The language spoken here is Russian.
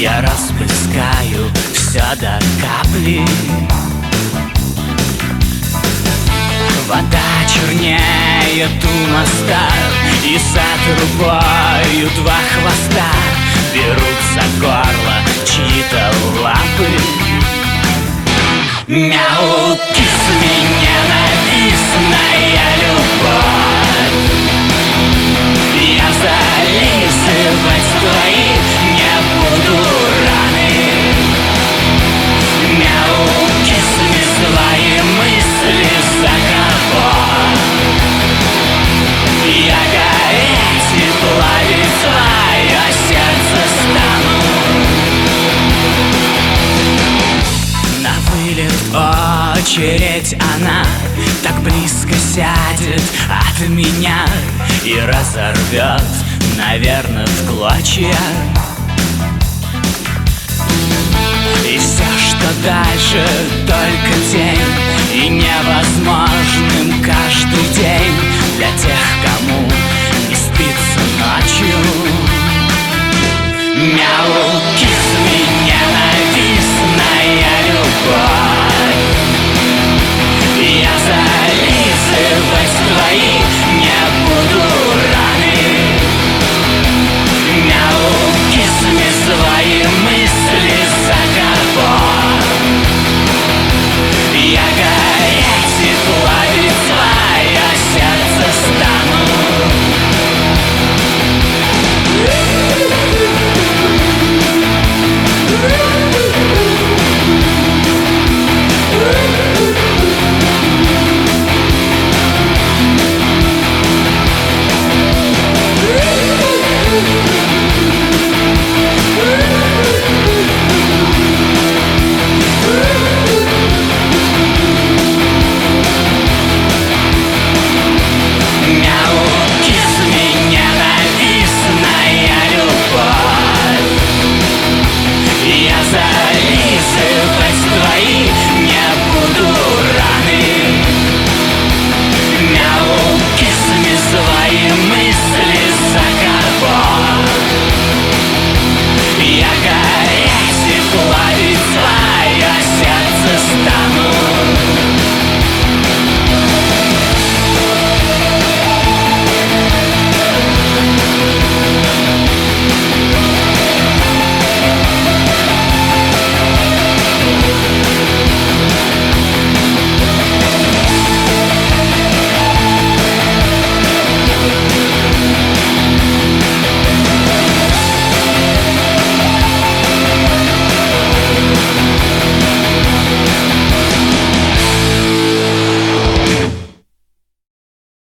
Я расплескаю все до капли. Вода чернеет у моста, и за трубою два хвоста берут за горло чьи-то лапы. Мяу, кисми, ненавистная любовь. Я зализывать твои не буду раны. Мяу, кисми, свои мысли за кого? Я гореть и плавить твое сердце стану. На вылет очередь, она так близко сядет от меня и разорвет, наверное, в клочья. И все, что дальше, только тень, и невозможным каждый день для тех, кому не спится ночью. Мяу.